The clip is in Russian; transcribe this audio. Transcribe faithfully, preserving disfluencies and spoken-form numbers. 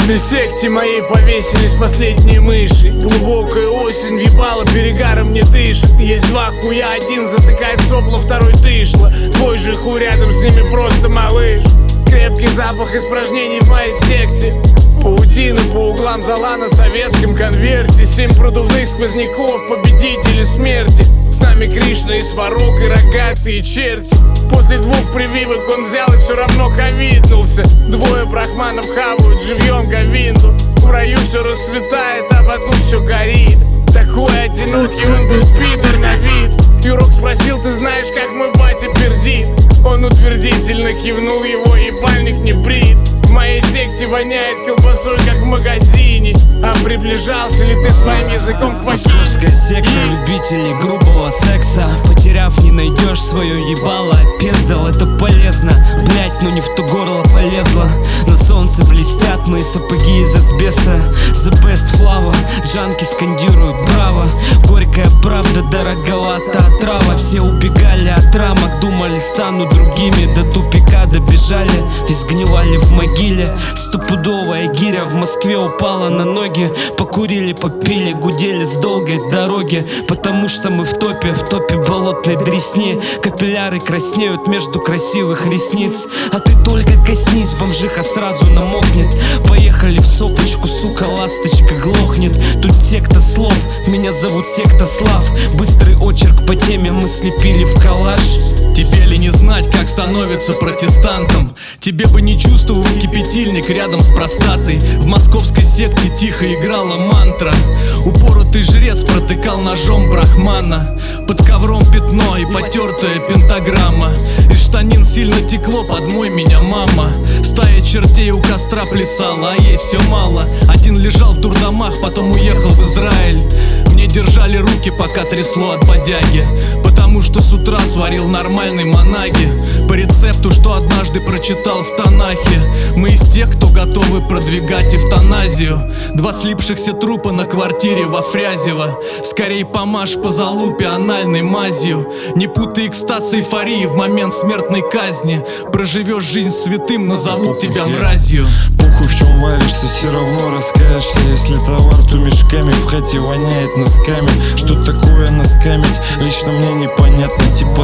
культной секте моей повесились последние мыши. Глубокая осень въебала, перегаром не дышит. Есть два хуя, один затыкает сопло, второй дышло. Твой же хуй рядом с ними просто малыш. Крепкий запах испражнений в моей секте. Паутина по углам зала на советском конверте. Семь продувных сквозняков, победители смерти. С нами Кришна и Сварог, и рогатые черти. После двух прививок он взял и все равно ковиднулся. Двое брахманов хавают живьем говинду. В раю все расцветает, а в аду все горит. Такой одинокий он был пидор на вид. Юрок спросил: ты знаешь, как мой батя пердит? Он утвердительно кивнул, его ебальник не брит. В моей секте воняет колбасой, как в магазине. А приближался ли ты своим языком к вагине? Московская секта любителей грубого секса. Потеряв, не найдешь свое ебало. Пиздал, это полезно, блять, но не в то горло полезла. На солнце блестят мои сапоги из асбеста. The best flower, джанки скандируют браво. Горькая правда, дороговата отрава. Все убегали от рамок, думали станут другими. До тупика добежали и сгнивали в могиле. Стопудовая гиря в Москве упала на ноги. Покурили, попили, гудели с долгой дороги. Потому что мы в топе, в топе болотной дресни. Капилляры краснеют между красивых ресниц. А ты только коснись, бомжиха сразу намокнет. Поехали в сопочку, сука, ласточка глохнет. Тут секта слов, меня зовут секта Слав. Быстрый очерк по теме мы слепили в коллаж. Тебе ли не знать, как становится протестантом? Тебе бы не чувствовать кипятильник рядом с простатой. В московской секте тихо играла мантра. Упоротый жрец протыкал ножом брахмана. Под ковром пятно и потертая пентаграмма. Из штанин сильно текло, подмой меня, мама. Стая чертей у костра плясала, а ей все мало. Один лежал в дурдомах, потом уехал в Израиль. Мне держали руки, пока трясло от бодяги. Потому что с утра сварил нормальной манаги. По рецепту, что однажды прочитал в Танахе. Мы из тех, кто готовы продвигать эвтаназию. Два слипшихся трупа на квартире во Фрязево. Скорей помажь по залупе анальной мазью. Не путай экстаз и эйфории в момент смертной казни. Проживешь жизнь святым, назовут тебя мразью. Похуй, в чем варишься, все равно раскаешься. Если товар, то мешками, в хате воняет носками. Что такое наскамить, лично мне непонятно. Типа